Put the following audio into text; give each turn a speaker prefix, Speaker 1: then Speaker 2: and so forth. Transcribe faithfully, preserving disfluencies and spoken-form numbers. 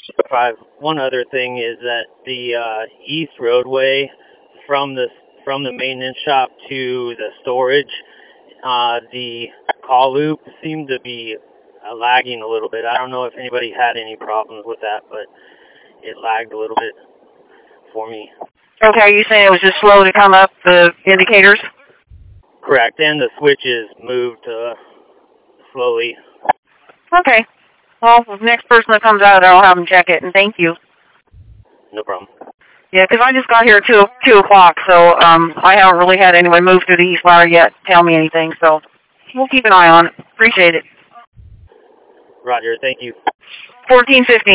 Speaker 1: Five. One other thing is that the uh, east roadway from the from the maintenance shop to the storage, uh, the call loop seemed to be uh, lagging a little bit. I don't know if anybody had any problems with that, but it lagged a little bit for me.
Speaker 2: Okay, are you saying it was just slow to come up, the indicators?
Speaker 1: Correct, and the switches moved uh, slowly.
Speaker 2: Okay. Well, the next person that comes out, I'll have them check it, and thank you.
Speaker 1: No problem.
Speaker 2: Yeah, 'cause I just got here at two, two o'clock, so um, I haven't really had anyone move through the east ladder yet tell me anything, so we'll keep an eye on it. Appreciate it.
Speaker 1: Roger, thank you.
Speaker 2: fourteen fifteen.